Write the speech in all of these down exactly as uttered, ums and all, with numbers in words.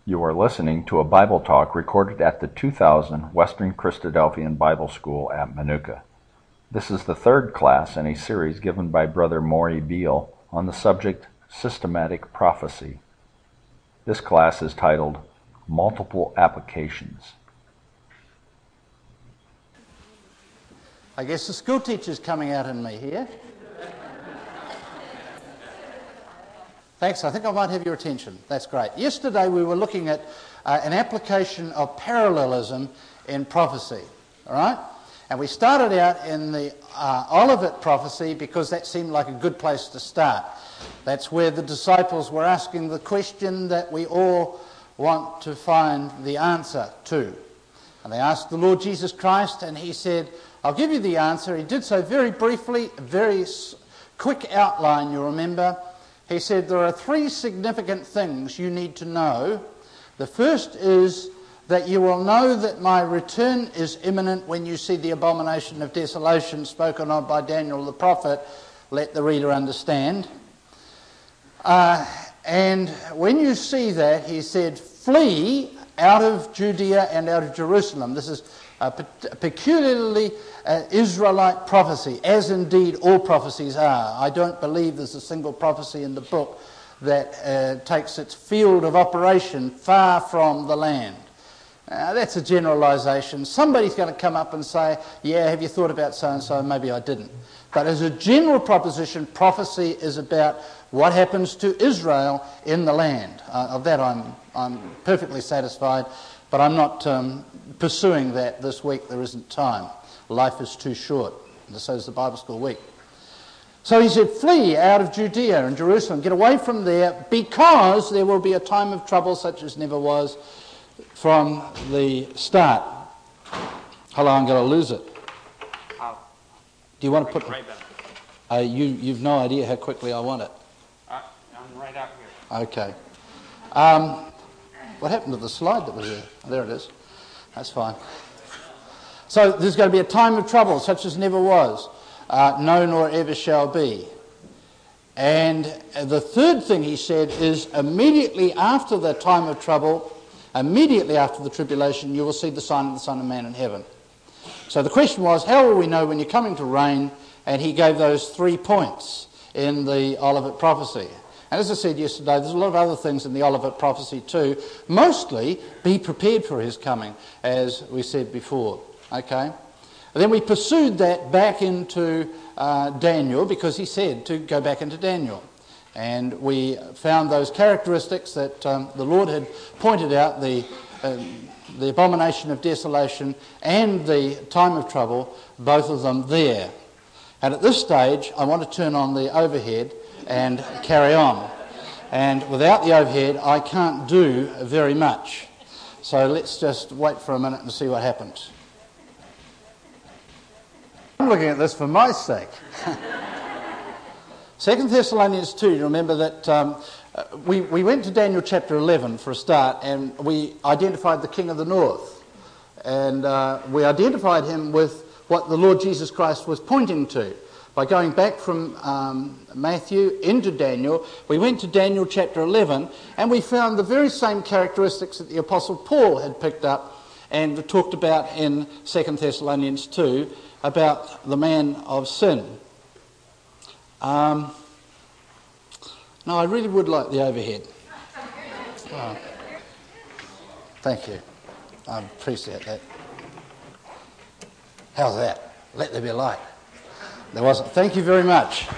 You are listening to a Bible talk recorded at the two thousand Western Christadelphian Bible School at Manuka. This is the third class in a series given by Brother Maury Beale on the subject Systematic Prophecy. This class is titled Multiple Applications. I guess the school teacher's coming out in me here. Thanks, I think I might have your attention. That's great. Yesterday we were looking at uh, an application of parallelism in prophecy, all right? And we started out in the uh, Olivet prophecy because that seemed like a good place to start. That's where the disciples were asking the question that we all want to find the answer to. And they asked the Lord Jesus Christ, and he said, I'll give you the answer. He did so very briefly, a very quick outline, you remember. He said, there are three significant things you need to know. The first is that you will know that my return is imminent when you see the abomination of desolation spoken of by Daniel the prophet. Let the reader understand. Uh, and when you see that, he said, flee out of Judea and out of Jerusalem. This is a peculiarly uh, Israelite prophecy, as indeed all prophecies are. I don't believe there's a single prophecy in the book that uh, takes its field of operation far from the land. Uh, that's a generalisation. Somebody's going to come up and say, yeah, have you thought about so-and-so? Maybe I didn't. But as a general proposition, prophecy is about what happens to Israel in the land. Uh, of that I'm, I'm perfectly satisfied, but I'm not um, pursuing that this week. There isn't time. Life is too short. And so is the Bible School week. So he said, flee out of Judea and Jerusalem. Get away from there, because there will be a time of trouble such as never was from the start. Hello, I'm going to lose it. I'll Do you want to put... right back. Uh, you, you've no idea how quickly I want it. Uh, I'm right out here. Okay. Um, what happened to the slide that was there? Oh, there it is. That's fine. So there's going to be a time of trouble such as never was, uh, no nor ever shall be. And the third thing he said is immediately after the time of trouble, immediately after the tribulation, you will see the sign of the Son of Man in heaven. So the question was, how will we know when you're coming to reign? And he gave those three points in the Olivet prophecy. And as I said yesterday, there's a lot of other things in the Olivet prophecy too. Mostly, be prepared for his coming, as we said before. Okay? And then we pursued that back into uh, Daniel, because he said to go back into Daniel. And we found those characteristics that um, the Lord had pointed out, the, uh, the abomination of desolation and the time of trouble, both of them there. And at this stage, I want to turn on the overhead and carry on. And without the overhead, I can't do very much. So let's just wait for a minute and see what happens. I'm looking at this for my sake. Second Thessalonians two, you remember that um, we, we went to Daniel chapter eleven for a start, and we identified the King of the North. And uh, we identified him with what the Lord Jesus Christ was pointing to. By going back from um, Matthew into Daniel, we went to Daniel chapter eleven, and we found the very same characteristics that the Apostle Paul had picked up and talked about in Second Thessalonians two, about the man of sin. Um, no, I really would like the overhead. Oh, thank you. I appreciate that. How's that? Let there be light. There wasn't. Thank you very much.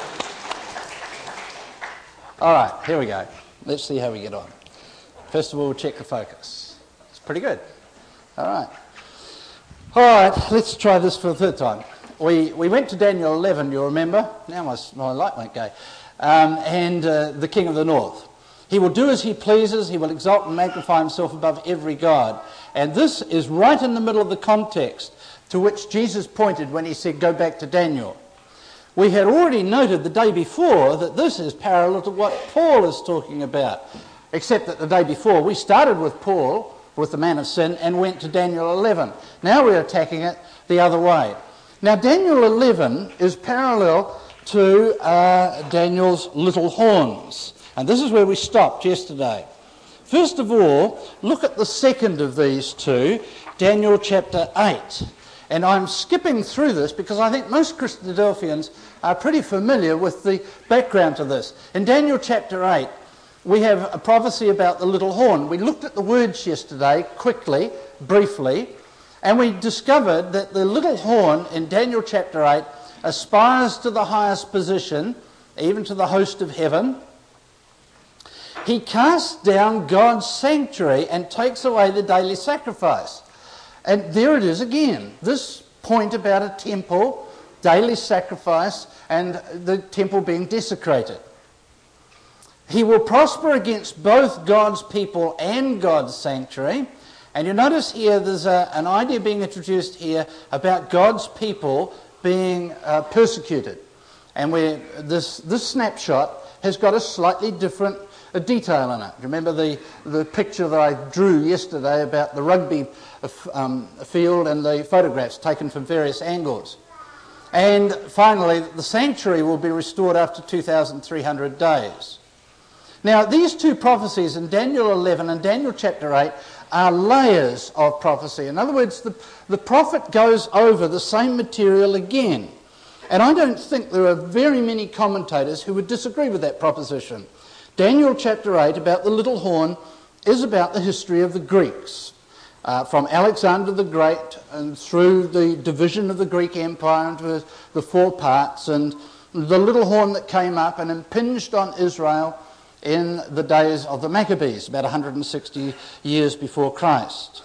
All right, here we go. Let's see how we get on. First of all, we'll check the focus. It's pretty good. All right. All right, let's try this for the third time. We we went to Daniel eleven, you remember? Now my, my light won't go. Um, and uh, the King of the North. He will do as he pleases. He will exalt and magnify himself above every god. And this is right in the middle of the context to which Jesus pointed when he said, go back to Daniel. We had already noted the day before that this is parallel to what Paul is talking about, except that the day before we started with Paul, with the man of sin, and went to Daniel eleven. Now we're attacking it the other way. Now Daniel eleven is parallel to uh, Daniel's little horns. And this is where we stopped yesterday. First of all, look at the second of these two, Daniel chapter eight. And I'm skipping through this because I think most Christadelphians are pretty familiar with the background to this. In Daniel chapter eight, we have a prophecy about the little horn. We looked at the words yesterday quickly, briefly, and we discovered that the little horn in Daniel chapter eight aspires to the highest position, even to the host of heaven. He casts down God's sanctuary and takes away the daily sacrifice. And there it is again, this point about a temple, daily sacrifice, and the temple being desecrated. He will prosper against both God's people and God's sanctuary. And you notice here there's a, an idea being introduced here about God's people being uh, persecuted. And we're, this, this snapshot has got a slightly different a detail in it. Remember the, the picture that I drew yesterday about the rugby um, field and the photographs taken from various angles. And finally, the sanctuary will be restored after two thousand three hundred days. Now, these two prophecies in Daniel eleven and Daniel chapter eight are layers of prophecy. In other words, the, the prophet goes over the same material again. And I don't think there are very many commentators who would disagree with that proposition. Daniel chapter eight, about the little horn, is about the history of the Greeks. Uh, from Alexander the Great and through the division of the Greek Empire into the four parts, and the little horn that came up and impinged on Israel in the days of the Maccabees, about one hundred sixty years before Christ.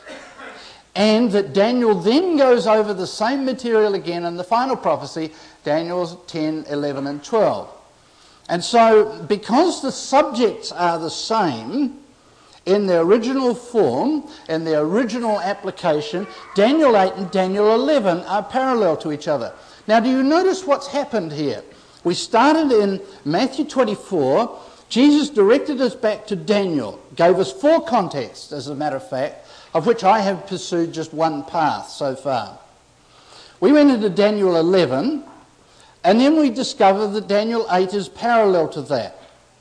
And that Daniel then goes over the same material again in the final prophecy, Daniel ten, eleven and twelve. And so, because the subjects are the same in their original form, in their original application, Daniel eight and Daniel eleven are parallel to each other. Now, do you notice what's happened here? We started in Matthew twenty-four. Jesus directed us back to Daniel, gave us four contexts, as a matter of fact, of which I have pursued just one path so far. We went into Daniel eleven, and then we discovered that Daniel eight is parallel to that.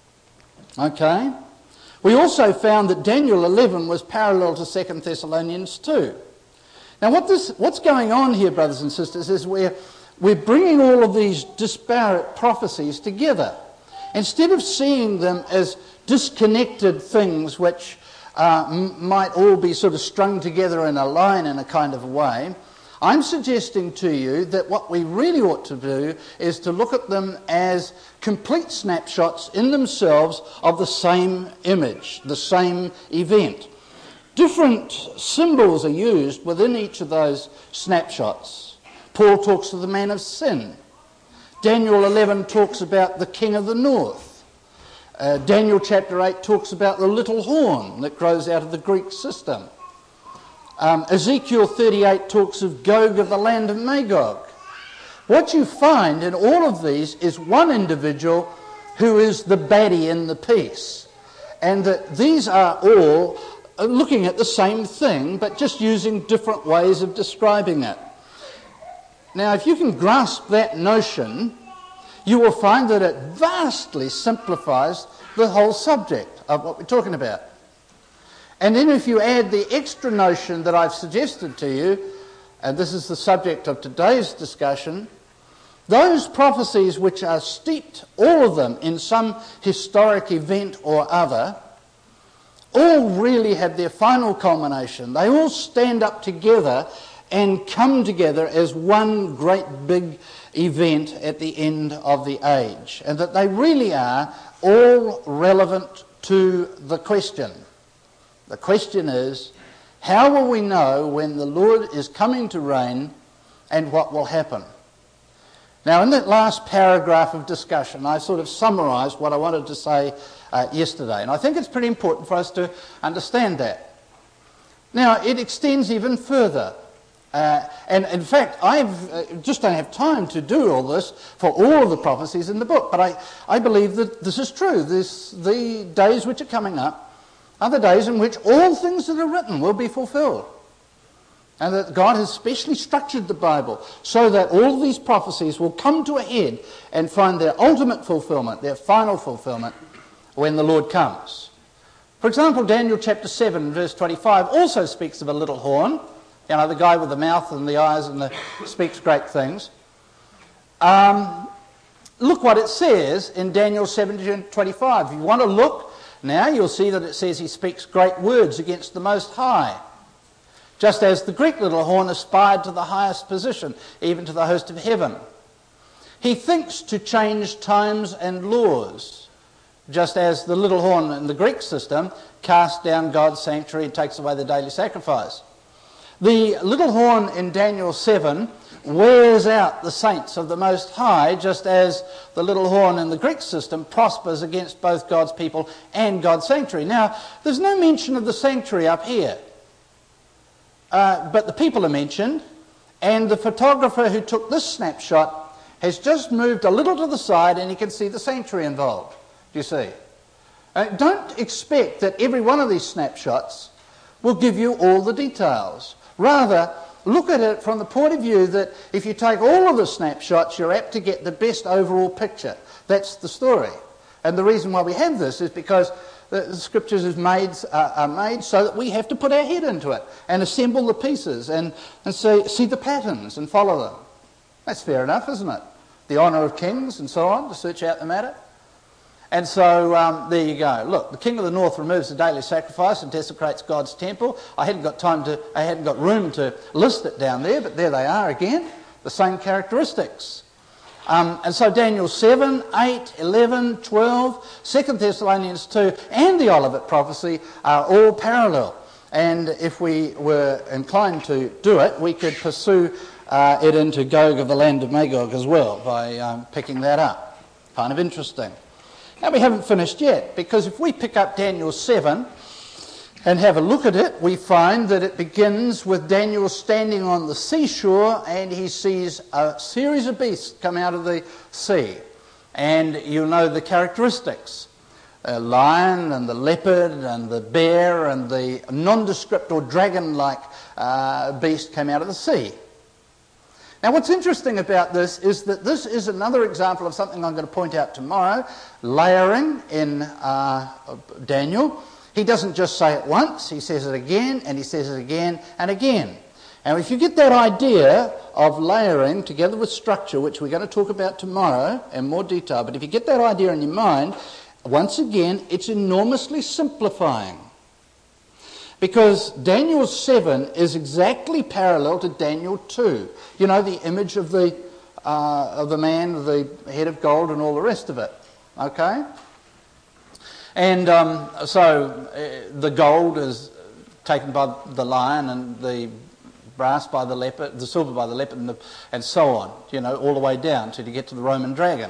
Okay? We also found that Daniel eleven was parallel to Second Thessalonians two. Now, what this, what's going on here, brothers and sisters, is we're, we're bringing all of these disparate prophecies together. Instead of seeing them as disconnected things which uh, m- might all be sort of strung together in a line in a kind of way, I'm suggesting to you that what we really ought to do is to look at them as complete snapshots in themselves of the same image, the same event. Different symbols are used within each of those snapshots. Paul talks of the man of sin. Daniel eleven talks about the king of the north. Uh, Daniel chapter eight talks about the little horn that grows out of the Greek system. Um, Ezekiel thirty-eight talks of Gog of the land of Magog. What you find in all of these is one individual who is the baddie in the piece. And that these are all looking at the same thing, but just using different ways of describing it. Now, if you can grasp that notion, you will find that it vastly simplifies the whole subject of what we're talking about. And then if you add the extra notion that I've suggested to you, and this is the subject of today's discussion, those prophecies which are steeped, all of them, in some historic event or other, all really have their final culmination. They all stand up together and come together as one great big event at the end of the age. And that they really are all relevant to the question. The question is, how will we know when the Lord is coming to reign and what will happen? Now, in that last paragraph of discussion, I sort of summarised what I wanted to say uh, yesterday. And I think it's pretty important for us to understand that. Now, it extends even further. Uh, and in fact, I uh, just don't have time to do all this for all of the prophecies in the book. But I, I believe that this is true. This, the days which are coming up are the days in which all things that are written will be fulfilled. And that God has specially structured the Bible so that all of these prophecies will come to a head and find their ultimate fulfillment, their final fulfillment, when the Lord comes. For example, Daniel chapter seven, verse twenty-five also speaks of a little horn. You know, the guy with the mouth and the eyes and the speaks great things. Um, look what it says in Daniel seven twenty-five. If you want to look now, you'll see that it says he speaks great words against the Most High. Just as the Greek little horn aspired to the highest position, even to the host of heaven. He thinks to change times and laws, just as the little horn in the Greek system casts down God's sanctuary and takes away the daily sacrifice. The little horn in Daniel seven wears out the saints of the Most High, just as the little horn in the Greek system prospers against both God's people and God's sanctuary. Now, there's no mention of the sanctuary up here. Uh, but the people are mentioned, and the photographer who took this snapshot has just moved a little to the side and you can see the sanctuary involved. Do you see? Uh, don't expect that every one of these snapshots will give you all the details. Rather, look at it from the point of view that if you take all of the snapshots, you're apt to get the best overall picture. That's the story. And the reason why we have this is because the scriptures is made, uh, are made so that we have to put our head into it and assemble the pieces and, and see, see the patterns and follow them. That's fair enough, isn't it? The honour of kings and so on, to search out the matter. And so um, there you go. Look, the king of the north removes the daily sacrifice and desecrates God's temple. I hadn't got time to, I hadn't got room to list it down there, but there they are again, the same characteristics. Um, and so Daniel seven, eight, eleven, twelve, Second Thessalonians two and the Olivet prophecy are all parallel. And if we were inclined to do it, we could pursue uh, it into Gog of the land of Magog as well by um, picking that up. Kind of interesting. Now we haven't finished yet, because if we pick up Daniel seven and have a look at it, we find that it begins with Daniel standing on the seashore and he sees a series of beasts come out of the sea. And you'll know the characteristics. A lion and the leopard and the bear and the nondescript or dragon-like uh, beast came out of the sea. Now what's interesting about this is that this is another example of something I'm going to point out tomorrow, layering in uh, Daniel. He doesn't just say it once, he says it again, and he says it again and again. And if you get that idea of layering together with structure, which we're going to talk about tomorrow in more detail, but if you get that idea in your mind, once again, it's enormously simplifying. Because Daniel seven is exactly parallel to Daniel two. You know, the image of the, uh, of the man with the head of gold and all the rest of it. Okay? And um, so uh, the gold is taken by the lion and the brass by the leopard, the silver by the leopard and, the, and so on, you know, all the way down to, to get to the Roman dragon.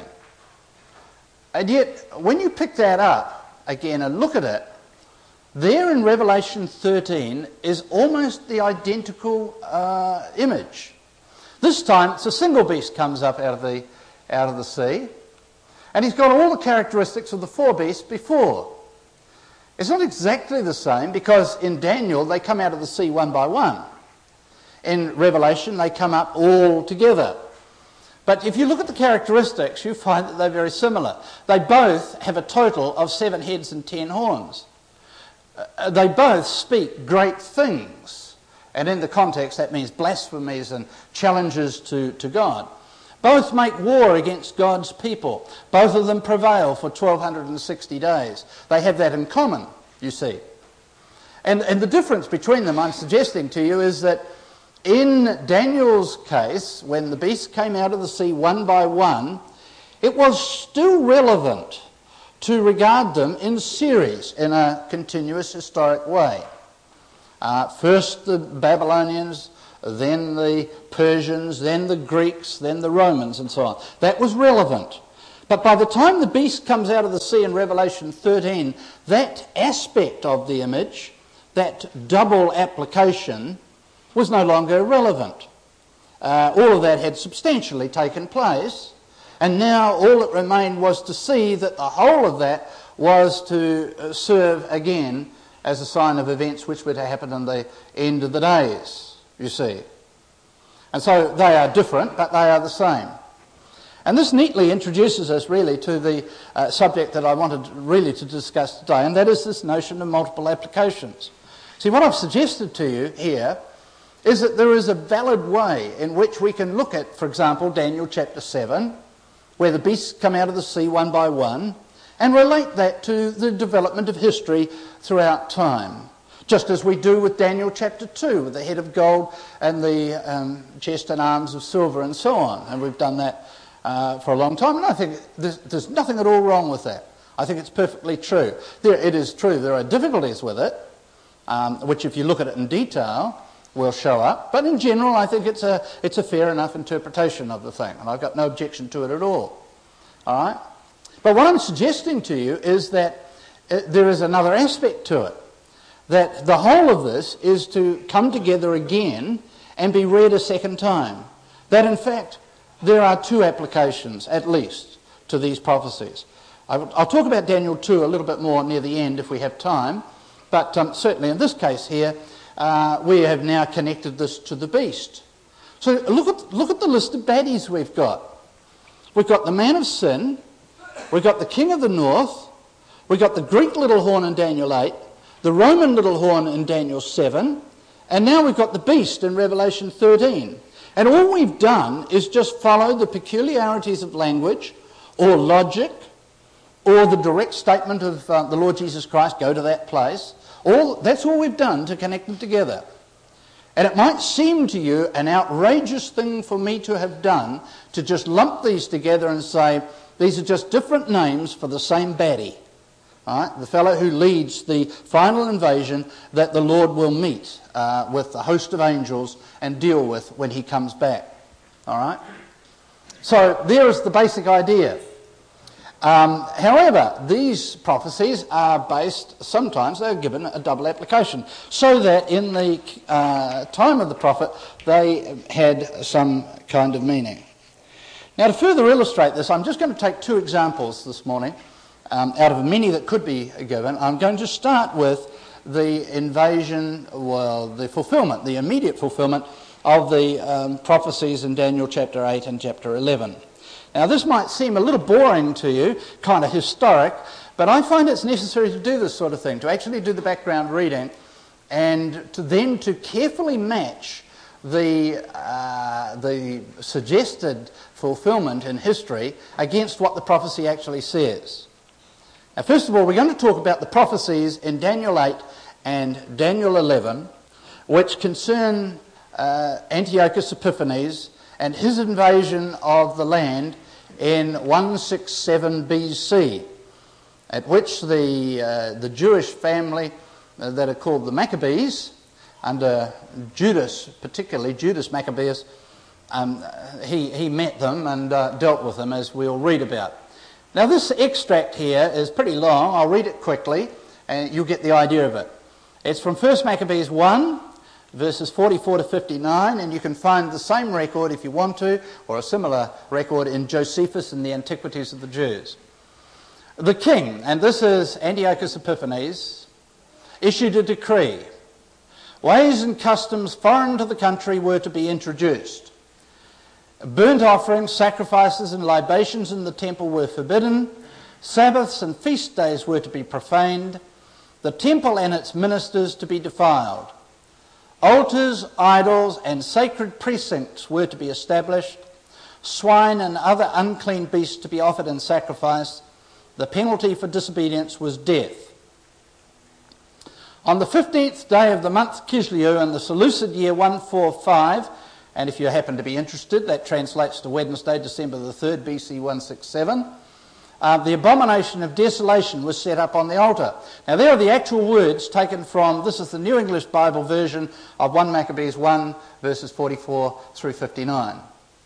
And yet, when you pick that up again and look at it, there in Revelation thirteen is almost the identical uh, image. This time it's a single beast comes up out of the, out of the sea. And he's got all the characteristics of the four beasts before. It's not exactly the same because in Daniel they come out of the sea one by one. In Revelation they come up all together. But if you look at the characteristics, you find that they're very similar. They both have a total of seven heads and ten horns. Uh, they both speak great things. And in the context that means blasphemies and challenges to, to God. Both make war against God's people. Both of them prevail for twelve sixty days. They have that in common, you see. And, and the difference between them, I'm suggesting to you, is that in Daniel's case, when the beasts came out of the sea one by one, it was still relevant to regard them in series, in a continuous historic way. Uh, first the Babylonians, then the Persians, then the Greeks, then the Romans, and so on. That was relevant. But by the time the beast comes out of the sea in Revelation thirteen, that aspect of the image, that double application, was no longer relevant. Uh, all of that had substantially taken place, and now all that remained was to see that the whole of that was to serve again as a sign of events which were to happen in the end of the days, you see. And so they are different, but they are the same. And this neatly introduces us really to the uh, subject that I wanted really to discuss today, and that is this notion of multiple applications. See, what I've suggested to you here is that there is a valid way in which we can look at, for example, Daniel chapter seven, where the beasts come out of the sea one by one, and relate that to the development of history throughout time. Just as we do with Daniel chapter two, with the head of gold and the um, chest and arms of silver and so on. And we've done that uh, for a long time, and I think there's, there's nothing at all wrong with that. I think it's perfectly true. There, it is true there are difficulties with it, um, which if you look at it in detail will show up. But in general, I think it's a, it's a fair enough interpretation of the thing, and I've got no objection to it at all. All right? But what I'm suggesting to you is that uh, there is another aspect to it. That the whole of this is to come together again and be read a second time. That in fact, there are two applications, at least, to these prophecies. I'll talk about Daniel two a little bit more near the end if we have time, but um, certainly in this case here, uh, we have now connected this to the beast. So look at, look at the list of baddies we've got. We've got the man of sin, we've got the king of the north, we've got the Greek little horn in Daniel eight, the Roman little horn in Daniel seven, and now we've got the beast in Revelation thirteen. And all we've done is just follow the peculiarities of language or logic or the direct statement of uh, the Lord Jesus Christ, go to that place. All, that's all we've done to connect them together. And it might seem to you an outrageous thing for me to have done to just lump these together and say these are just different names for the same baddie. All right? The fellow who leads the final invasion that the Lord will meet uh, with the host of angels and deal with when he comes back. All right? So there is the basic idea. Um, however, these prophecies are based, sometimes they're given a double application, so that in the uh, time of the prophet they had some kind of meaning. Now to further illustrate this, I'm just going to take two examples this morning. Um, out of many that could be given, I'm going to start with the invasion, well, the fulfillment, the immediate fulfillment of the um, prophecies in Daniel chapter eight and chapter eleven. Now, this might seem a little boring to you, kind of historic, but I find it's necessary to do this sort of thing, to actually do the background reading and to then to carefully match the, uh, the suggested fulfillment in history against what the prophecy actually says. Now, first of all, we're going to talk about the prophecies in Daniel eight and Daniel eleven, which concern uh, Antiochus Epiphanes and his invasion of the land in one sixty-seven B C, at which the, uh, the Jewish family uh, that are called the Maccabees, under Judas, particularly Judas Maccabeus, um, he, he met them and uh, dealt with them, as we'll read about. Now this extract here is pretty long. I'll read it quickly and you'll get the idea of it. It's from First Maccabees one, verses forty-four to fifty-nine, and you can find the same record if you want to, or a similar record in Josephus and the Antiquities of the Jews. The king, and this is Antiochus Epiphanes, issued a decree. Ways and customs foreign to the country were to be introduced. Burnt offerings, sacrifices and libations in the temple were forbidden. Sabbaths and feast days were to be profaned. The temple and its ministers to be defiled. Altars, idols and sacred precincts were to be established. Swine and other unclean beasts to be offered in sacrifice. The penalty for disobedience was death. On the fifteenth day of the month Kislev in the Seleucid year one forty-five, and if you happen to be interested, that translates to Wednesday, December the third, B C one sixty-seven. Uh, the abomination of desolation was set up on the altar. Now there are the actual words taken from, this is the New English Bible version of First Maccabees one, verses forty-four through fifty-nine.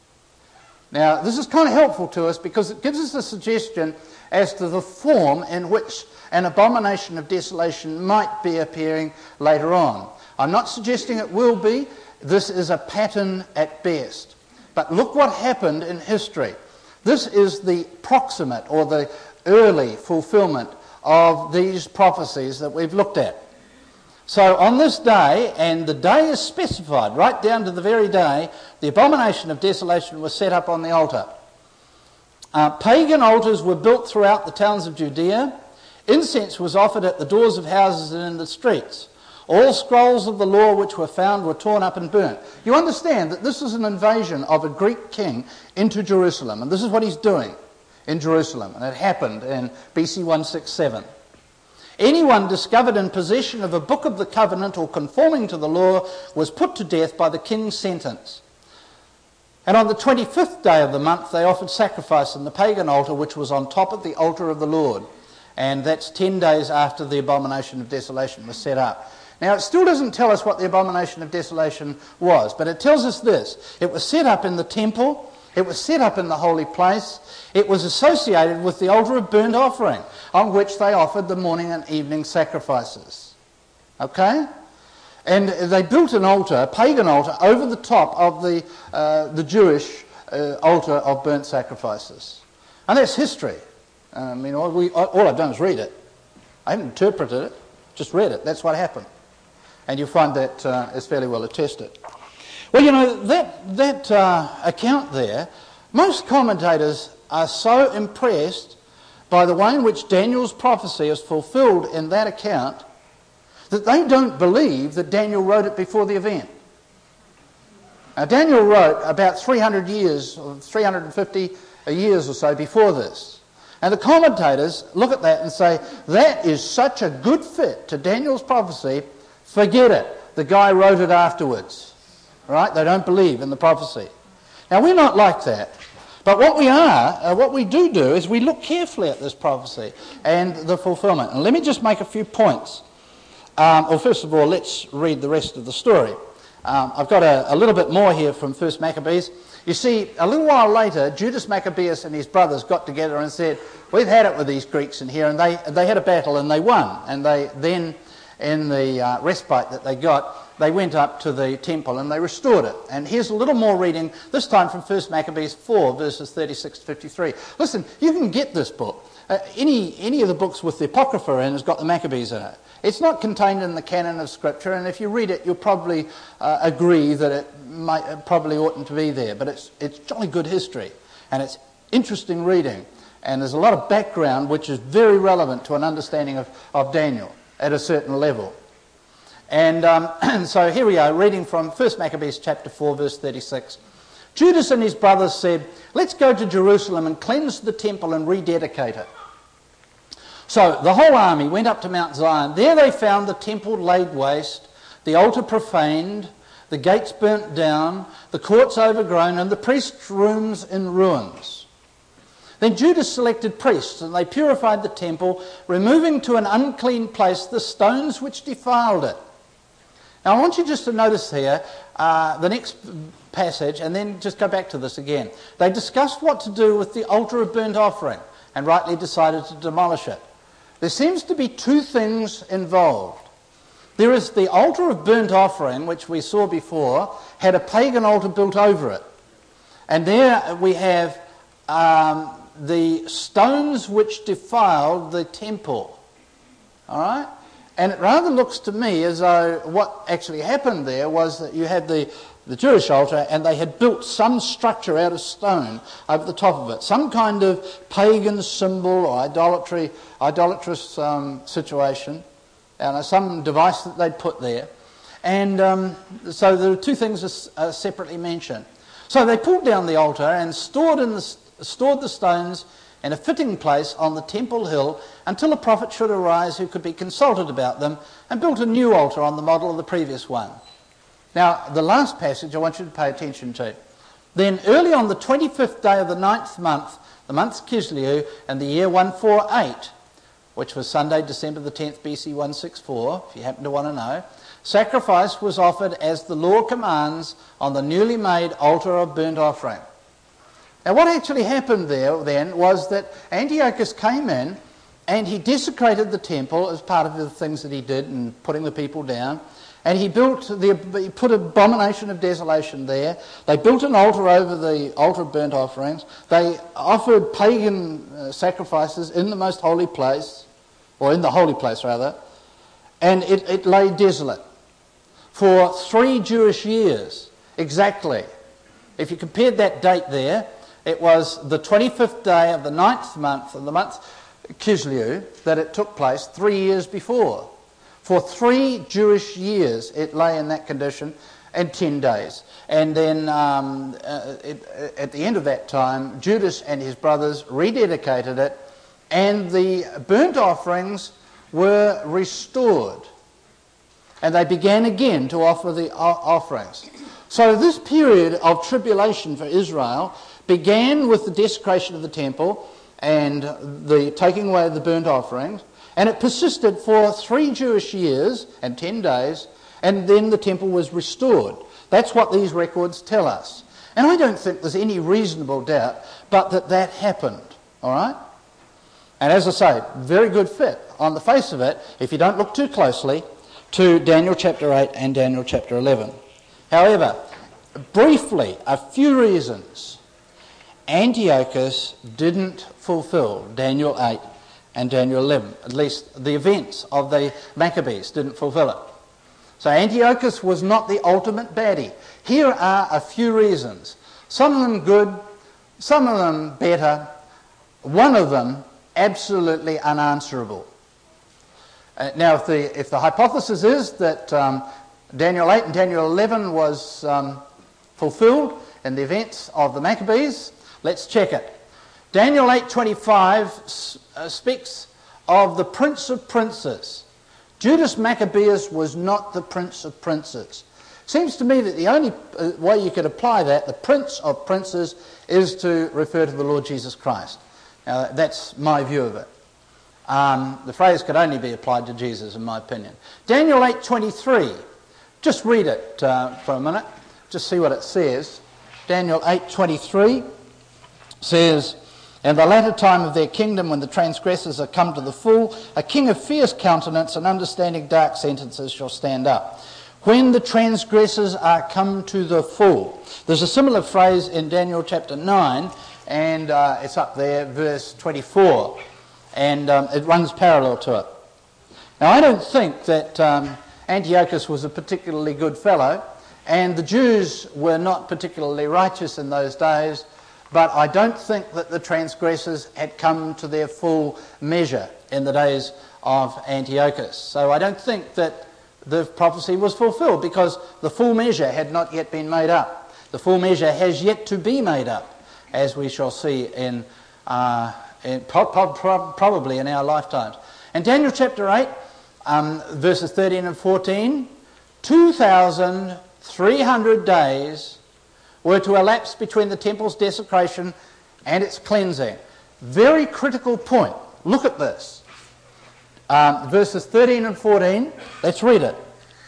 Now this is kind of helpful to us because it gives us a suggestion as to the form in which an abomination of desolation might be appearing later on. I'm not suggesting it will be. This is a pattern at best. But look what happened in history. This is the proximate or the early fulfillment of these prophecies that we've looked at. So on this day, and the day is specified right down to the very day, the abomination of desolation was set up on the altar. Uh, pagan altars were built throughout the towns of Judea. Incense was offered at the doors of houses and in the streets. All scrolls of the law which were found were torn up and burnt. You understand that this is an invasion of a Greek king into Jerusalem, and this is what he's doing in Jerusalem, and it happened in B C one sixty-seven. Anyone discovered in possession of a book of the covenant or conforming to the law was put to death by the king's sentence. And on the twenty-fifth day of the month they offered sacrifice in the pagan altar which was on top of the altar of the Lord. And that's ten days after the abomination of desolation was set up. Now it still doesn't tell us what the abomination of desolation was, but it tells us this. It was set up in the temple. It was set up in the holy place. It was associated with the altar of burnt offering, on which they offered the morning and evening sacrifices. Okay? And they built an altar, a pagan altar, over the top of the, uh, the Jewish uh, altar of burnt sacrifices. And that's history. I mean, all, we, all I've done is read it. I haven't interpreted it, just read it. That's what happened. And you'll find that uh, is fairly well attested. Well, you know, that, that uh, account there, most commentators are so impressed by the way in which Daniel's prophecy is fulfilled in that account that they don't believe that Daniel wrote it before the event. Now, Daniel wrote about three hundred years, or three hundred fifty years or so before this. And the commentators look at that and say, that is such a good fit to Daniel's prophecy, forget it. The guy wrote it afterwards. Right? They don't believe in the prophecy. Now, we're not like that. But what we are, uh, what we do do, is we look carefully at this prophecy and the fulfillment. And let me just make a few points. Um, well, first of all, let's read the rest of the story. Um, I've got a, a little bit more here from First Maccabees. You see, a little while later, Judas Maccabeus and his brothers got together and said, we've had it with these Greeks in here, and they, they had a battle and they won. And they then, in the uh, respite that they got, they went up to the temple and they restored it. And here's a little more reading, this time from First Maccabees four, verses thirty-six to fifty-three. Listen, you can get this book. Uh, any, any of the books with the Apocrypha in has got the Maccabees in it. It's not contained in the canon of Scripture, and if you read it, you'll probably uh, agree that it might, it probably oughtn't to be there. But it's, it's jolly good history, and it's interesting reading. And there's a lot of background which is very relevant to an understanding of, of Daniel at a certain level. And um, so here we are, reading from First Maccabees chapter four, verse thirty-six. Judas and his brothers said, let's go to Jerusalem and cleanse the temple and rededicate it. So the whole army went up to Mount Zion. There they found the temple laid waste, the altar profaned, the gates burnt down, the courts overgrown, and the priests' rooms in ruins. Then Judas selected priests, and they purified the temple, removing to an unclean place the stones which defiled it. Now I want you just to notice here uh, the next passage, and then just go back to this again. They discussed what to do with the altar of burnt offering, and rightly decided to demolish it. There seems to be two things involved. There is the altar of burnt offering, which we saw before, had a pagan altar built over it. And there we have um, the stones which defiled the temple. All right? And it rather looks to me as though what actually happened there was that you had the, the Jewish altar, and they had built some structure out of stone over the top of it, some kind of pagan symbol or idolatry, idolatrous um, situation, and some device that they'd put there. And um, so the two things are, are separately mentioned. So they pulled down the altar and stored, in the, stored the stones in a fitting place on the temple hill until a prophet should arise who could be consulted about them, and built a new altar on the model of the previous one. Now, the last passage I want you to pay attention to. Then early on the twenty-fifth day of the ninth month, the month's Kislev, and the year one forty-eight, which was Sunday, December the tenth, B C one sixty-four, if you happen to want to know, sacrifice was offered as the law commands on the newly made altar of burnt offering. Now what actually happened there then was that Antiochus came in and he desecrated the temple as part of the things that he did in putting the people down. And he built the, he put abomination of desolation there. They built an altar over the altar of burnt offerings. They offered pagan uh, sacrifices in the most holy place, or in the holy place rather, and it, it lay desolate for three Jewish years exactly. If you compared that date there, It was the twenty-fifth day of the ninth month, of the month Kislev, that it took place three years before. For three Jewish years it lay in that condition, and ten days. And then um, uh, it, at the end of that time, Judas and his brothers rededicated it, and the burnt offerings were restored. And they began again to offer the offerings. So this period of tribulation for Israel began with the desecration of the temple and the taking away of the burnt offerings, and it persisted for three Jewish years and ten days, and then the temple was restored. That's what these records tell us. And I don't think there's any reasonable doubt but that that happened, all right? And as I say, very good fit on the face of it, if you don't look too closely, to Daniel chapter eight and Daniel chapter eleven. However, briefly, a few reasons. Antiochus didn't fulfill Daniel eight and Daniel eleven. At least the events of the Maccabees didn't fulfill it. So Antiochus was not the ultimate baddie. Here are a few reasons. Some of them good, some of them better, one of them absolutely unanswerable. Uh, now, if the, if the hypothesis is that um, Daniel eight and Daniel eleven was um, fulfilled in the events of the Maccabees, let's check it. Daniel eight twenty-five uh, speaks of the Prince of Princes. Judas Maccabeus was not the Prince of Princes. Seems to me that the only uh, way you could apply that, the Prince of Princes, is to refer to the Lord Jesus Christ. Now, that's my view of it. Um, the phrase could only be applied to Jesus, in my opinion. Daniel eight twenty-three. Just read it uh, for a minute. Just see what it says. Daniel eight twenty-three says, "In the latter time of their kingdom, when the transgressors are come to the full, a king of fierce countenance and understanding dark sentences shall stand up. When the transgressors are come to the full." There's a similar phrase in Daniel chapter nine, and uh, it's up there, verse twenty-four. And um, it runs parallel to it. Now, I don't think that um, Antiochus was a particularly good fellow, and the Jews were not particularly righteous in those days, but I don't think that the transgressors had come to their full measure in the days of Antiochus. So I don't think that the prophecy was fulfilled, because the full measure had not yet been made up. The full measure has yet to be made up, as we shall see in... Uh, In, pro- pro- probably in our lifetimes. In Daniel chapter eight, um, verses thirteen and fourteen, two thousand three hundred days were to elapse between the temple's desecration and its cleansing. Very critical point. Look at this. Um, verses thirteen and fourteen, let's read it.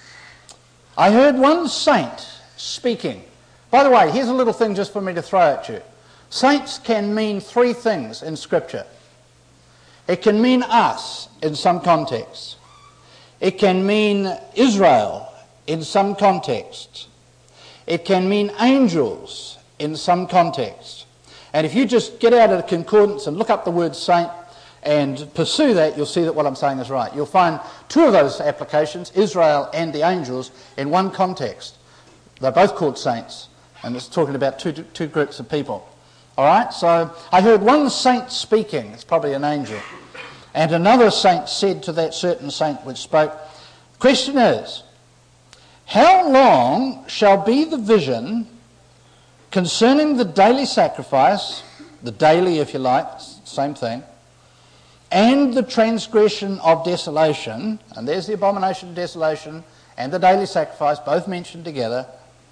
"I heard one saint speaking." By the way, here's a little thing just for me to throw at you. Saints can mean three things in Scripture. It can mean us in some context. It can mean Israel in some context. It can mean angels in some context. And if you just get out of the concordance and look up the word saint and pursue that, you'll see that what I'm saying is right. You'll find two of those applications, Israel and the angels, in one context. They're both called saints, and it's talking about two, two groups of people. All right, so I heard one saint speaking, it's probably an angel, and another saint said to that certain saint which spoke, "Question is, how long shall be the vision concerning the daily sacrifice," the daily if you like, same thing, "and the transgression of desolation," and there's the abomination of desolation and the daily sacrifice, both mentioned together,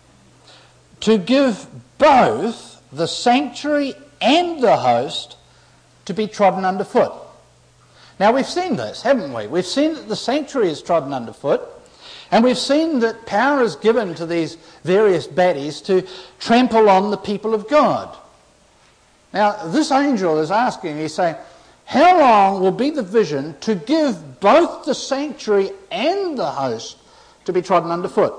"to give both the sanctuary and the host to be trodden underfoot." Now, we've seen this, haven't we? We've seen that the sanctuary is trodden underfoot, and we've seen that power is given to these various baddies to trample on the people of God. Now, this angel is asking, he's saying, how long will be the vision to give both the sanctuary and the host to be trodden underfoot?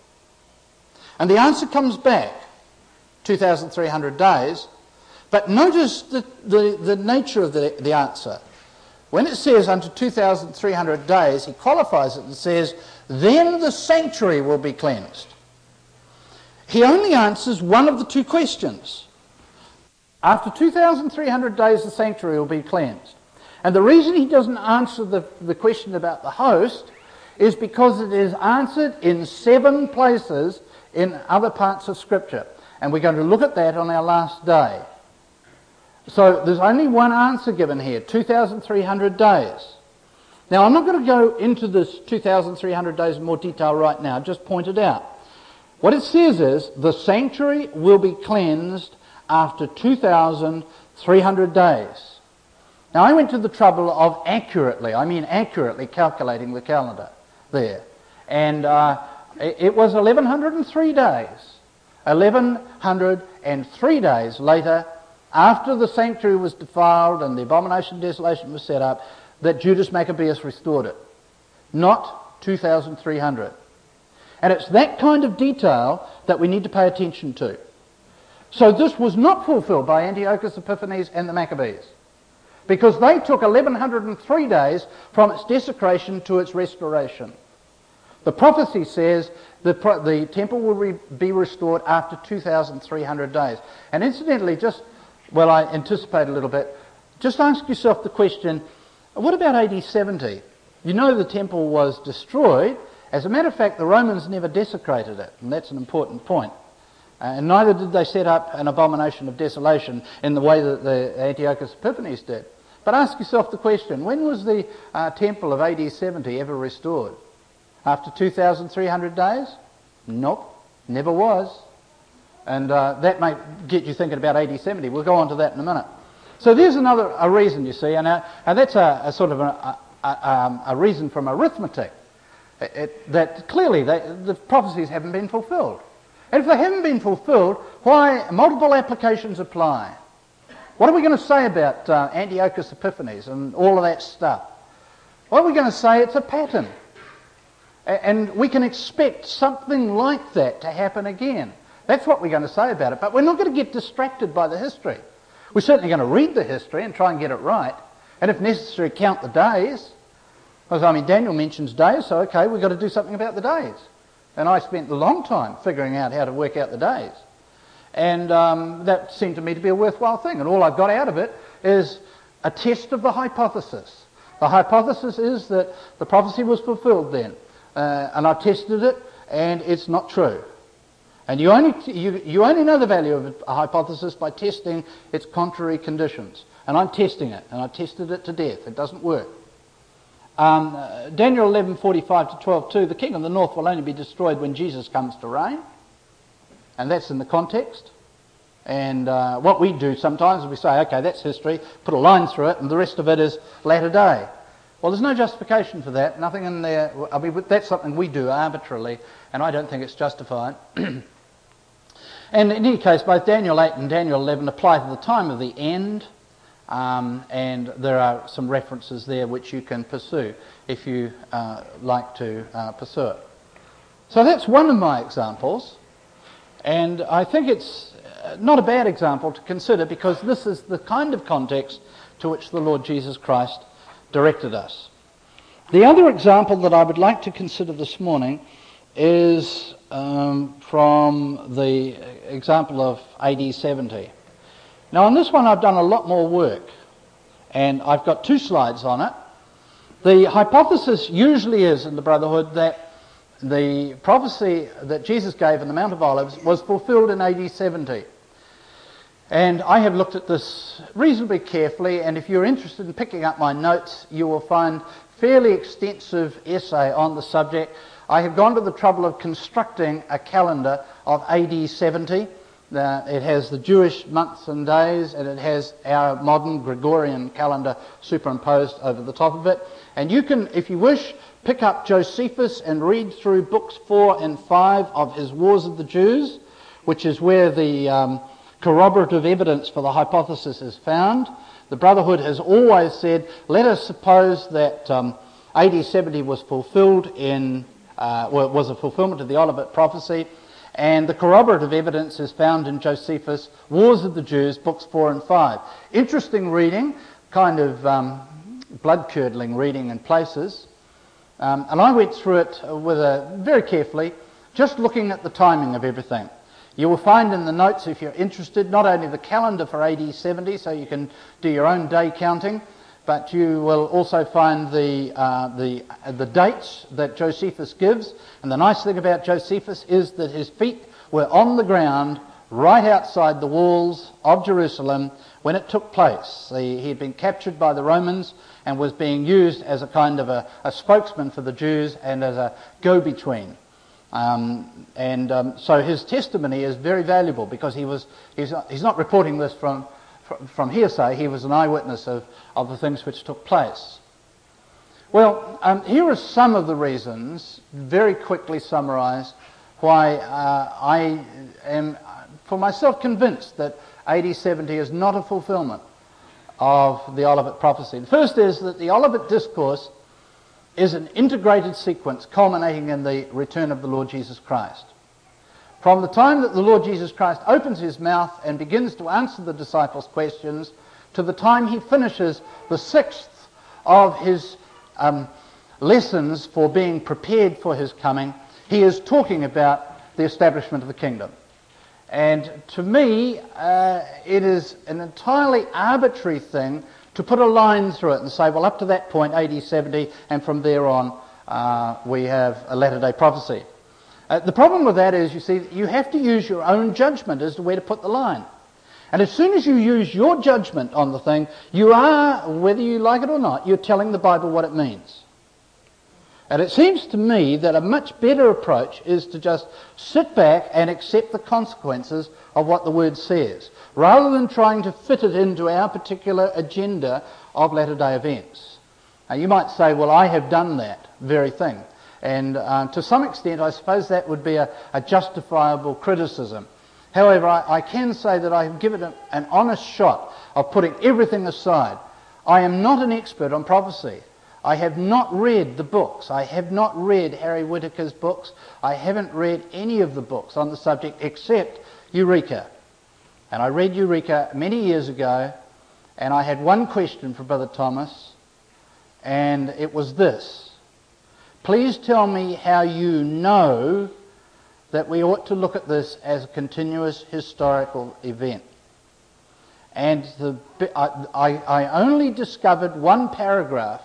And the answer comes back, two thousand three hundred days, but notice the, the, the nature of the, the answer. When it says unto two thousand three hundred days, he qualifies it and says, then the sanctuary will be cleansed. He only answers one of the two questions. After two thousand three hundred days, the sanctuary will be cleansed. And the reason he doesn't answer the, the question about the host is because it is answered in seven places in other parts of Scripture. And we're going to look at that on our last day. So there's only one answer given here, two thousand three hundred days. Now, I'm not going to go into this two thousand three hundred days in more detail right now, just point it out. What it says is, the sanctuary will be cleansed after two thousand three hundred days. Now, I went to the trouble of accurately, I mean accurately calculating the calendar there. And uh, it was eleven hundred three days. eleven hundred three days later, after the sanctuary was defiled and the abomination of desolation was set up, that Judas Maccabeus restored it. Not two thousand three hundred. And it's that kind of detail that we need to pay attention to. So this was not fulfilled by Antiochus Epiphanes and the Maccabees, because they took eleven hundred three days from its desecration to its restoration. The prophecy says the, pro- the temple will re- be restored after two thousand three hundred days. And incidentally, just, well, I anticipate a little bit, just ask yourself the question, what about A D seventy? You know the temple was destroyed. As a matter of fact, the Romans never desecrated it, and that's an important point. Uh, and neither did they set up an abomination of desolation in the way that the Antiochus Epiphanes did. But ask yourself the question, when was the uh, temple of A D seventy ever restored? After two thousand three hundred days? Nope, never was. And uh, that may get you thinking about A D seventy. We'll go on to that in a minute. So there's another a reason, you see, and, uh, and that's a, a sort of a, a, um, a reason from arithmetic, it, it, that clearly they, the prophecies haven't been fulfilled. And if they haven't been fulfilled, why multiple applications apply? What are we going to say about uh, Antiochus Epiphanes and all of that stuff? What are we going to say? It's a pattern. A- and we can expect something like that to happen again. That's what we're going to say about it. But we're not going to get distracted by the history. We're certainly going to read the history and try and get it right. And if necessary, count the days. Because, I mean, Daniel mentions days, so okay, we've got to do something about the days. And I spent a long time figuring out how to work out the days. And um, that seemed to me to be a worthwhile thing. And all I've got out of it is a test of the hypothesis. The hypothesis is that the prophecy was fulfilled then. Uh, and I tested it, and it's not true. And you only, you, you only know the value of a hypothesis by testing its contrary conditions. And I'm testing it, and I tested it to death. It doesn't work. Um, uh, Daniel eleven forty-five to twelve two, the king of the north will only be destroyed when Jesus comes to reign. And that's in the context. And uh, what we do sometimes is we say, okay, that's history, put a line through it, and the rest of it is latter day. Well, there's no justification for that. Nothing in there. I mean, that's something we do arbitrarily, and I don't think it's justified. And in any case, both Daniel eight and Daniel eleven apply to the time of the end, um, and there are some references there which you can pursue if you uh, like to uh, pursue it. So that's one of my examples, and I think it's not a bad example to consider because this is the kind of context to which the Lord Jesus Christ directed us. The other example that I would like to consider this morning is um, from the example of A D seventy. Now on this one I've done a lot more work, and I've got two slides on it. The hypothesis usually is in the Brotherhood that the prophecy that Jesus gave in the Mount of Olives was fulfilled in A D seventy. And I have looked at this reasonably carefully, and if you're interested in picking up my notes, you will find fairly extensive essay on the subject. I have gone to the trouble of constructing a calendar of A D seventy. Uh, it has the Jewish months and days, and it has our modern Gregorian calendar superimposed over the top of it. And you can, if you wish, pick up Josephus and read through books four and five of his Wars of the Jews, which is where the um, corroborative evidence for the hypothesis is found. The Brotherhood has always said, let us suppose that um, A D seventy was fulfilled in, uh, well, was a fulfillment of the Olivet prophecy, and the corroborative evidence is found in Josephus' Wars of the Jews, books four and five. Interesting reading, kind of um, blood-curdling reading in places. Um, and I went through it with a, very carefully, just looking at the timing of everything. You will find in the notes, if you're interested, not only the calendar for A D seventy, so you can do your own day counting, but you will also find the uh, the uh, the dates that Josephus gives. And the nice thing about Josephus is that his feet were on the ground right outside the walls of Jerusalem when it took place. He, he had been captured by the Romans and was being used as a kind of a, a spokesman for the Jews and as a go-between. Um, and um, so his testimony is very valuable because he was he's not, he's not reporting this from, from from hearsay. He was an eyewitness of, of the things which took place. Well, um, here are some of the reasons, very quickly summarised, why uh, I am, for myself, convinced that A D seventy is not a fulfilment of the Olivet prophecy. The first is that the Olivet Discourse is an integrated sequence culminating in the return of the Lord Jesus Christ. From the time that the Lord Jesus Christ opens his mouth and begins to answer the disciples' questions to the time he finishes the sixth of his um, lessons for being prepared for his coming, he is talking about the establishment of the kingdom. And to me, uh, it is an entirely arbitrary thing to put a line through it and say, well, up to that point, A D seventy, and from there on, uh, we have a latter-day prophecy. Uh, the problem with that is, you see, you have to use your own judgment as to where to put the line. And as soon as you use your judgment on the thing, you are, whether you like it or not, you're telling the Bible what it means. And it seems to me that a much better approach is to just sit back and accept the consequences of what the Word says, rather than trying to fit it into our particular agenda of latter-day events. Now, you might say, well, I have done that very thing. And uh, to some extent, I suppose that would be a, a justifiable criticism. However, I, I can say that I have given it an honest shot of putting everything aside. I am not an expert on prophecy. I have not read the books. I have not read Harry Whittaker's books. I haven't read any of the books on the subject except Eureka. And I read Eureka many years ago, and I had one question for Brother Thomas, and it was this. Please tell me how you know that we ought to look at this as a continuous historical event. And the, I, I only discovered one paragraph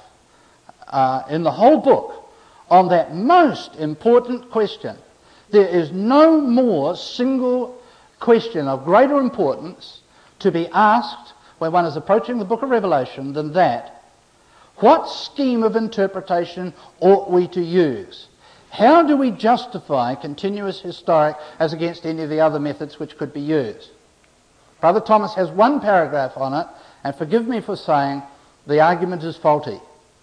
Uh, in the whole book on that most important question. There is no more single question of greater importance to be asked when one is approaching the book of Revelation than that. What scheme of interpretation ought we to use? How do we justify continuous historic as against any of the other methods which could be used? Brother Thomas has one paragraph on it, and forgive me for saying the argument is faulty.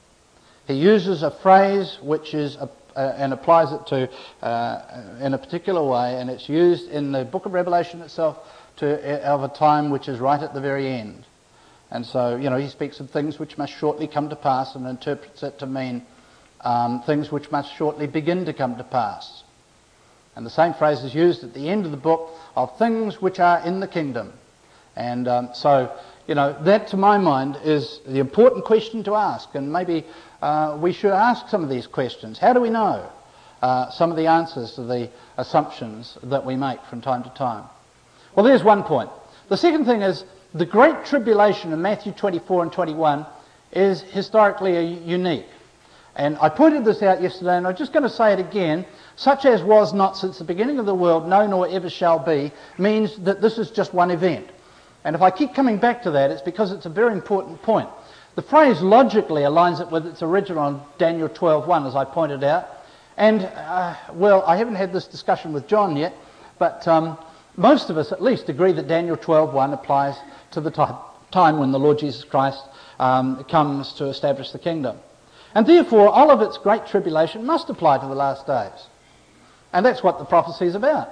He uses a phrase which is a, uh, and applies it to uh, in a particular way, and it's used in the book of Revelation itself to uh, of a time which is right at the very end. And so, you know, he speaks of things which must shortly come to pass and interprets it to mean um, things which must shortly begin to come to pass. And the same phrase is used at the end of the book of things which are in the kingdom. And um, so, you know, that to my mind is the important question to ask, and maybe uh, we should ask some of these questions. How do we know uh, some of the answers to the assumptions that we make from time to time? Well, there's one point. The second thing is the Great Tribulation in Matthew twenty-four and twenty-one is historically unique. And I pointed this out yesterday, and I'm just going to say it again. Such as was not since the beginning of the world, no nor ever shall be, means that this is just one event. And if I keep coming back to that, it's because it's a very important point. The phrase logically aligns it with its original in Daniel twelve one, as I pointed out. And, uh, well, I haven't had this discussion with John yet, but um, most of us at least agree that Daniel twelve one applies to the time, time when the Lord Jesus Christ um, comes to establish the kingdom. And therefore, Olivet's Great Tribulation must apply to the last days. And that's what the prophecy is about.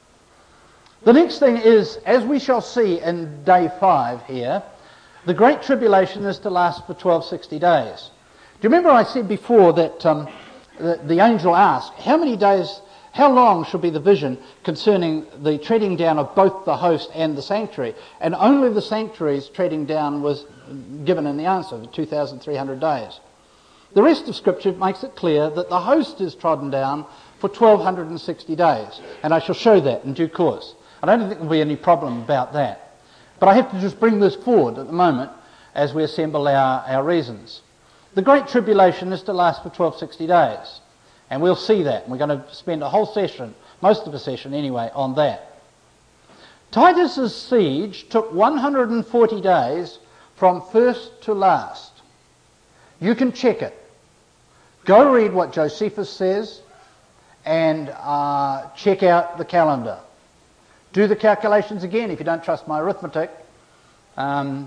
The next thing is, as we shall see in day five here, the Great Tribulation is to last for twelve sixty days. Do you remember I said before that um, the, the angel asked, how many days, how long should be the vision concerning the treading down of both the host and the sanctuary? And only the sanctuary's treading down was given in the answer, for two thousand three hundred days. The rest of Scripture makes it clear that the host is trodden down for twelve sixty days. And I shall show that in due course. I don't think there'll be any problem about that. But I have to just bring this forward at the moment as we assemble our, our reasons. The Great Tribulation is to last for twelve sixty days. And we'll see that. And we're going to spend a whole session, most of a session anyway, on that. Titus's siege took one hundred forty days from first to last. You can check it. Go read what Josephus says and uh, check out the calendar. Do the calculations again if you don't trust my arithmetic. Um,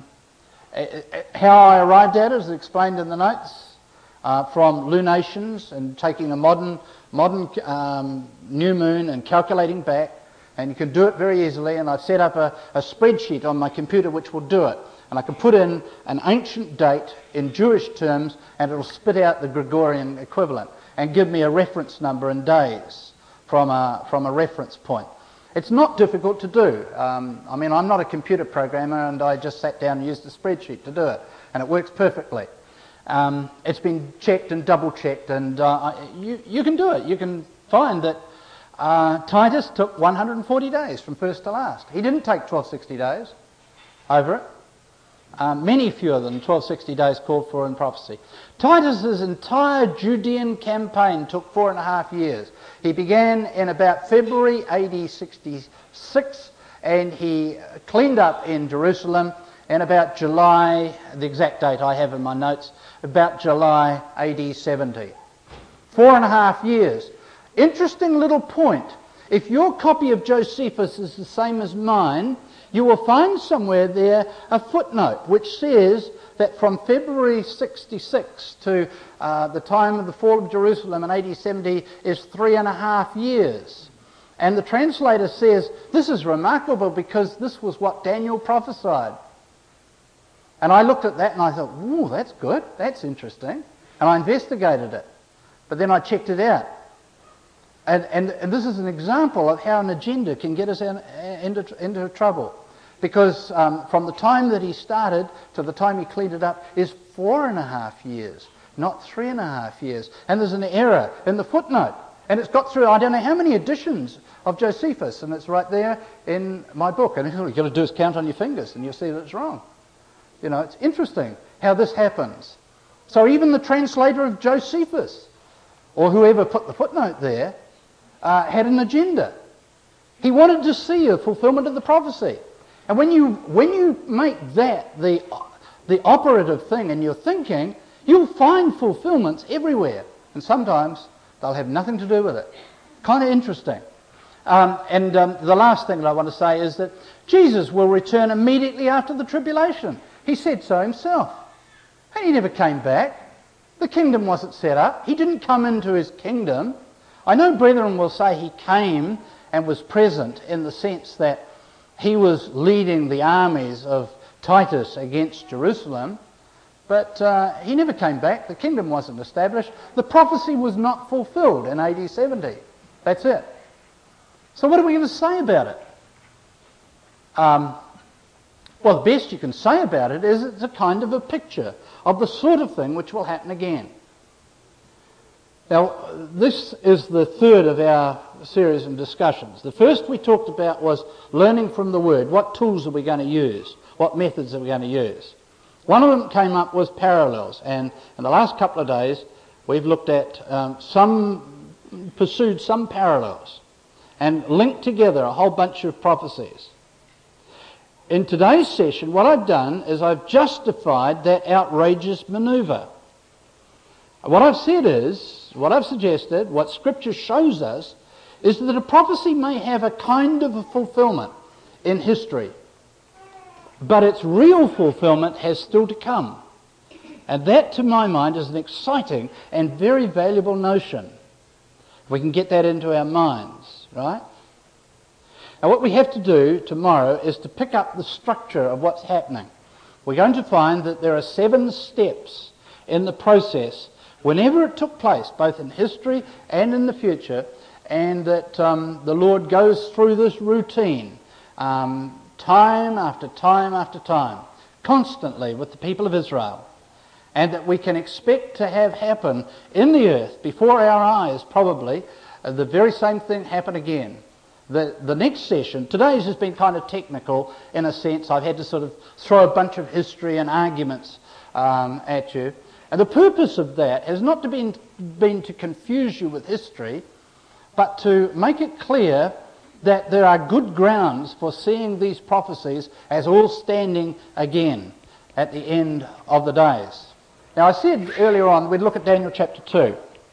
how I arrived at it is explained in the notes uh, from lunations and taking a modern modern um, new moon and calculating back, and you can do it very easily, and I've set up a, a spreadsheet on my computer which will do it, and I can put in an ancient date in Jewish terms and it'll spit out the Gregorian equivalent and give me a reference number in days from a, from a reference point. It's not difficult to do. Um, I mean, I'm not a computer programmer, and I just sat down and used the spreadsheet to do it, and it works perfectly. Um, it's been checked and double-checked, and uh, you, you can do it. You can find that uh, Titus took one hundred forty days from first to last. He didn't take twelve sixty days over it. Um, many fewer than twelve sixty days called for in prophecy. Titus's entire Judean campaign took four and a half years. He began in about February A D sixty-six, and he cleaned up in Jerusalem in about July, the exact date I have in my notes, about July A D seventy. Four and a half years. Interesting little point. If your copy of Josephus is the same as mine, you will find somewhere there a footnote which says that from February sixty-six to uh, the time of the fall of Jerusalem in A D seventy is three and a half years. And the translator says, this is remarkable because this was what Daniel prophesied. And I looked at that and I thought, ooh, that's good, that's interesting. And I investigated it. But then I checked it out. And, and, and this is an example of how an agenda can get us in, into, into trouble. Because um, from the time that he started to the time he cleaned it up is four and a half years, not three and a half years. And there's an error in the footnote. And it's got through, I don't know how many editions of Josephus, and it's right there in my book. And all you've got to do is count on your fingers and you'll see that it's wrong. You know, it's interesting how this happens. So even the translator of Josephus, or whoever put the footnote there, Uh, had an agenda. He wanted to see a fulfillment of the prophecy. And when you when you make that the the operative thing in your thinking, you'll find fulfillments everywhere. And sometimes they'll have nothing to do with it. Kind of interesting. Um, and um, the last thing that I want to say is that Jesus will return immediately after the tribulation. He said so himself. And he never came back. The kingdom wasn't set up. He didn't come into his kingdom. I know brethren will say he came and was present in the sense that he was leading the armies of Titus against Jerusalem, but uh, he never came back. The kingdom wasn't established. The prophecy was not fulfilled in A D seventy. That's it. So what are we going to say about it? Um, well, the best you can say about it is it's a kind of a picture of the sort of thing which will happen again. Now, this is the third of our series of discussions. The first we talked about was learning from the Word. What tools are we going to use? What methods are we going to use? One of them came up was parallels, and in the last couple of days we've looked at um, some, pursued some parallels and linked together a whole bunch of prophecies. In today's session, what I've done is I've justified that outrageous manoeuvre. What I've said is, what I've suggested, what Scripture shows us, is that a prophecy may have a kind of a fulfillment in history, but its real fulfillment has still to come. And that, to my mind, is an exciting and very valuable notion. We can get that into our minds, right? Now, what we have to do tomorrow is to pick up the structure of what's happening. We're going to find that there are seven steps in the process whenever it took place, both in history and in the future, and that um, the Lord goes through this routine um, time after time after time, constantly with the people of Israel, and that we can expect to have happen in the earth before our eyes, probably, uh, the very same thing happen again. the, the next session, today's has been kind of technical in a sense. I've had to sort of throw a bunch of history and arguments um, at you. And the purpose of that has not to been, been to confuse you with history, but to make it clear that there are good grounds for seeing these prophecies as all standing again at the end of the days. Now, I said earlier on we'd look at Daniel chapter two.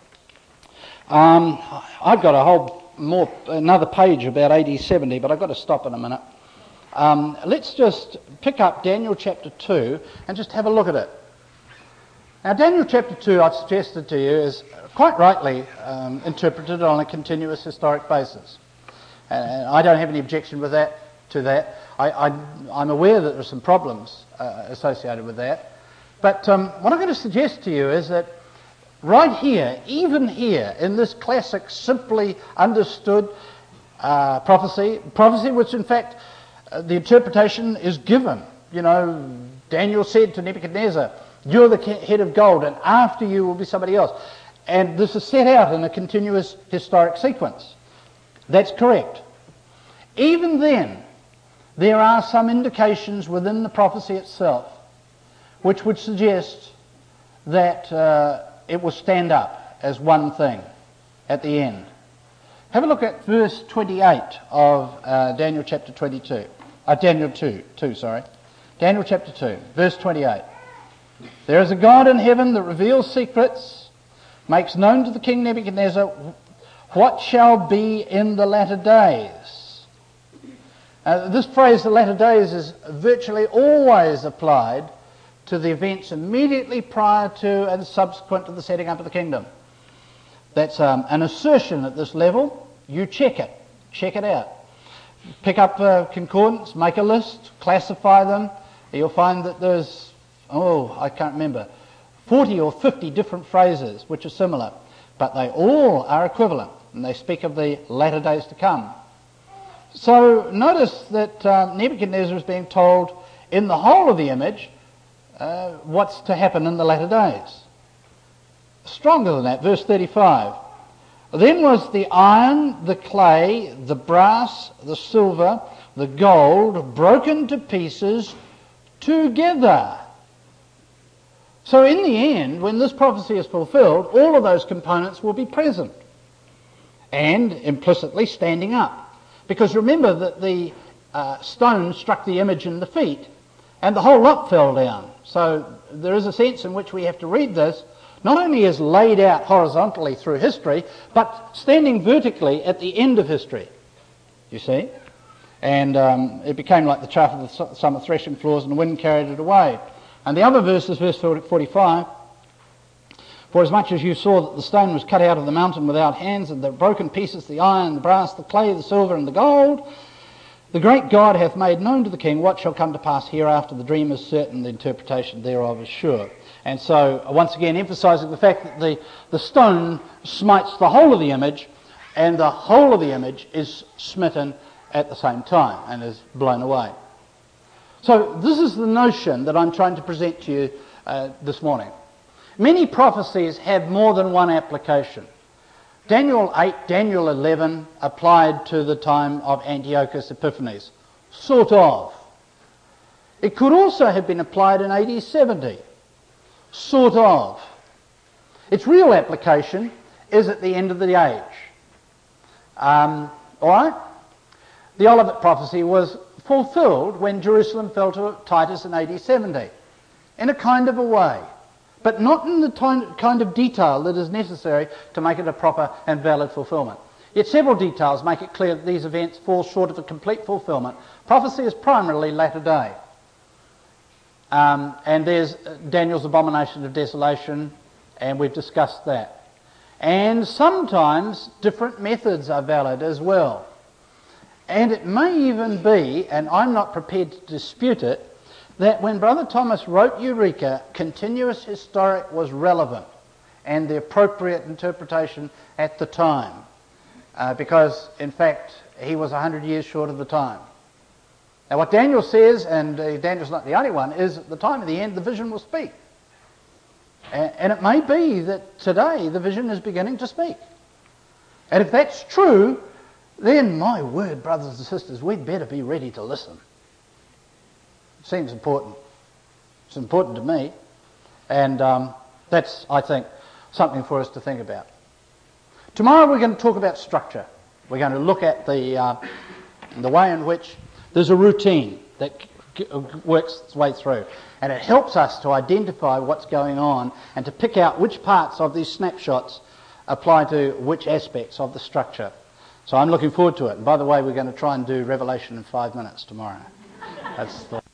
Um, I've got a whole more another page about A D seventy, but I've got to stop in a minute. Um, let's just pick up Daniel chapter two and just have a look at it. Now, Daniel chapter two, I've suggested to you, is quite rightly um, interpreted on a continuous historic basis. And I don't have any objection with that. To that, I, I, I'm aware that there are some problems uh, associated with that. But um, what I'm going to suggest to you is that right here, even here, in this classic, simply understood uh, prophecy, prophecy which in fact uh, the interpretation is given. You know, Daniel said to Nebuchadnezzar, "You're the head of gold, and after you will be somebody else." And this is set out in a continuous historic sequence. That's correct. Even then, there are some indications within the prophecy itself which would suggest that uh, it will stand up as one thing at the end. Have a look at verse twenty-eight of uh, Daniel chapter twenty-two. Uh, Daniel two, two, sorry. Daniel chapter two, verse twenty-eight. "There is a God in heaven that reveals secrets, makes known to the king Nebuchadnezzar what shall be in the latter days." Uh, this phrase, the latter days, is virtually always applied to the events immediately prior to and subsequent to the setting up of the kingdom. That's um, an assertion at this level. You check it. Check it out. Pick up a concordance, make a list, classify them. You'll find that there's, oh, I can't remember, forty or fifty different phrases which are similar, but they all are equivalent, and they speak of the latter days to come. So notice that um, Nebuchadnezzar is being told in the whole of the image uh, what's to happen in the latter days. Stronger than that, verse thirty-five. "Then was the iron, the clay, the brass, the silver, the gold broken to pieces together." So in the end, when this prophecy is fulfilled, all of those components will be present and implicitly standing up. Because remember that the uh, stone struck the image in the feet and the whole lot fell down. So there is a sense in which we have to read this not only as laid out horizontally through history, but standing vertically at the end of history, you see. And um, it became like the chaff of the summer threshing floors, and the wind carried it away. And the other verse is verse forty-five. "For as much as you saw that the stone was cut out of the mountain without hands, and the broken pieces, the iron, the brass, the clay, the silver, and the gold, the great God hath made known to the king what shall come to pass hereafter. The dream is certain, the interpretation thereof is sure." And so, once again, emphasising the fact that the, the stone smites the whole of the image, and the whole of the image is smitten at the same time and is blown away. So this is the notion that I'm trying to present to you uh, this morning. Many prophecies have more than one application. Daniel eight, Daniel eleven applied to the time of Antiochus Epiphanes, sort of. It could also have been applied in A D seventy, sort of. Its real application is at the end of the age. Um, all right? The Olivet prophecy was fulfilled when Jerusalem fell to Titus in A D seventy, in a kind of a way, but not in the kind of detail that is necessary to make it a proper and valid fulfillment. Yet several details make it clear that these events fall short of a complete fulfillment. Prophecy is primarily latter day. Um, and there's Daniel's abomination of desolation, and we've discussed that. And sometimes different methods are valid as well. And it may even be, and I'm not prepared to dispute it, that when Brother Thomas wrote Eureka, continuous historic was relevant and the appropriate interpretation at the time, uh, because in fact he was one hundred years short of the time. Now what Daniel says, and uh, Daniel's not the only one, is at the time of the end the vision will speak. And, and it may be that today the vision is beginning to speak. And if that's true, then my word, brothers and sisters, we'd better be ready to listen. Seems important. It's important to me. And um, that's, I think, something for us to think about. Tomorrow we're going to talk about structure. We're going to look at the, uh, the way in which there's a routine that c- works its way through. And it helps us to identify what's going on and to pick out which parts of these snapshots apply to which aspects of the structure. So I'm looking forward to it. And by the way, we're going to try and do Revelation in five minutes tomorrow. That's the